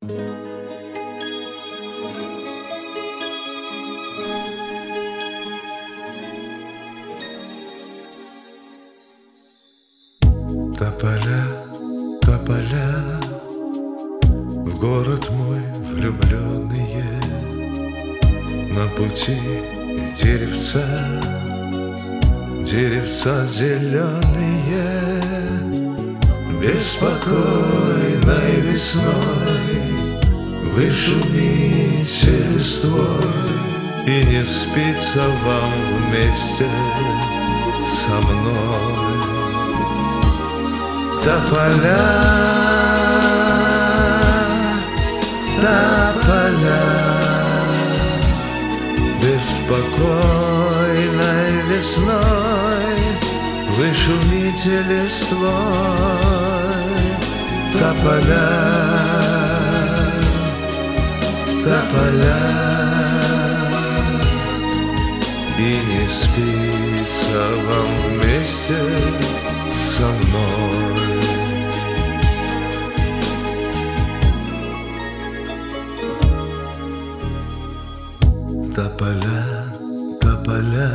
Тополя, тополя, в город мой влюбленные, на пути деревца, деревца зеленые, беспокойной весной вы шумите листвой, и не спится вам вместе со мной. Тополя, тополя, беспокойной весной вы шумите листвой. Тополя, тополя, и не спится вам вместе со мной. Тополя, тополя,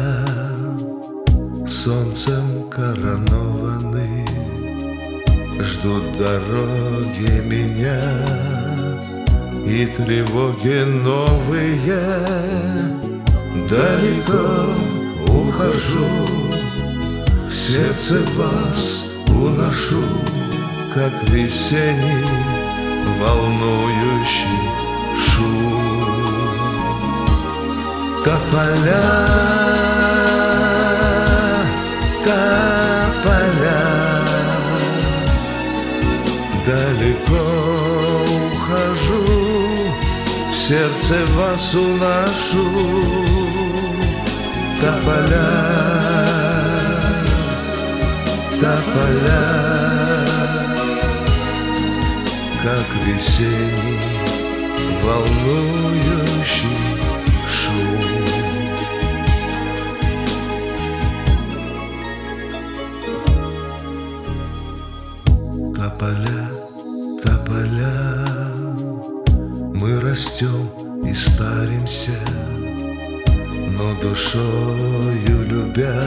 солнцем коронованы, ждут дороги меня, и тревоги новые. Далеко ухожу, в сердце вас уношу, как весенний волнующий шум. Тополя, тополя, далеко ухожу, в сердце вас уношу. Тополя, тополя, как весенний волнующий шум. Тополя, тополя, мы растем и старимся, но душою любя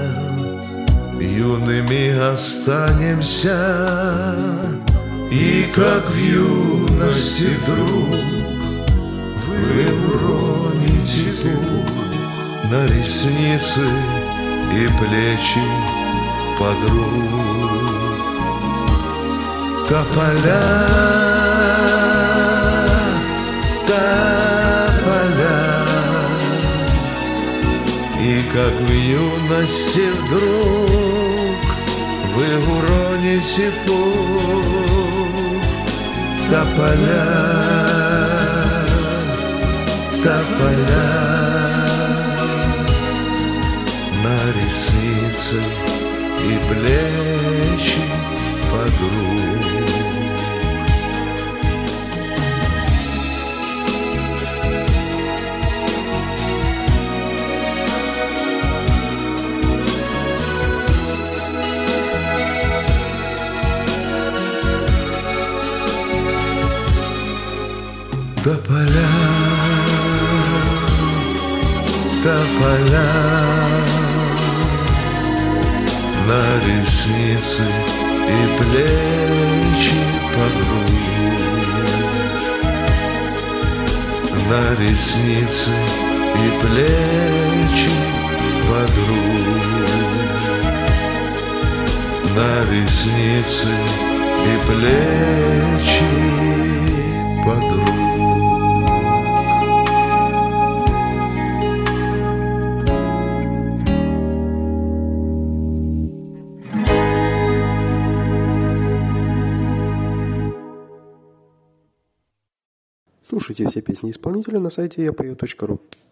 юными останемся. И как в юности вдруг вы уроните пух на ресницы и плечи подруг. Тополя, тополя, и как в юности вдруг вы уроните пух. Тополя, тополя, на ресницы и плечи подруг. Тополя, тополя, на ресницы и плечи подруг, на ресницы и плечи подруг, на ресницы и плечи подруг. Слушайте все песни исполнителя на сайте yapою.ru.